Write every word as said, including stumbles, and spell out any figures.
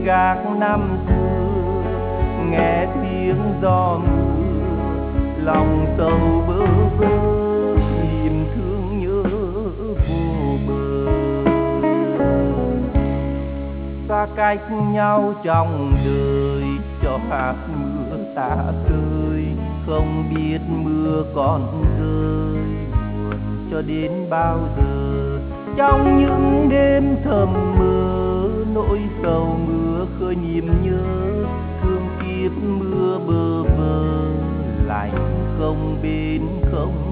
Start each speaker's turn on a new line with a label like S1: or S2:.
S1: các năm xưa, nghe tiếng gió mưa lòng sầu bơ vơ, niềm thương nhớ vô bờ. Xa cách nhau trong đời cho hạt mưa ta rơi, không biết mưa còn rơi buồn cho đến bao giờ. Trong những đêm thầm mơ nỗi sầu mưa khơi niềm nhớ, thương kiếp mưa bơ vơ lạnh không bên không